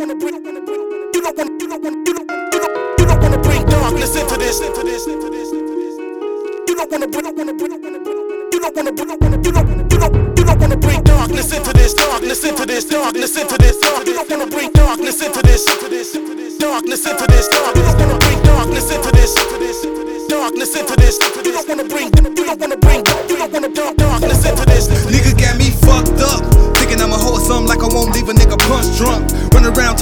bring darkness into this. You don't wanna bring darkness into this. Darkness into this. Darkness into this. You don't wanna bring darkness into this. Darkness into this. You don't wanna bring darkness into this. Darkness into this. You don't wanna bring darkness into this. Nigga got me fucked up, thinking I'ma hold something like I won't leave a nigga punch drunk. Run around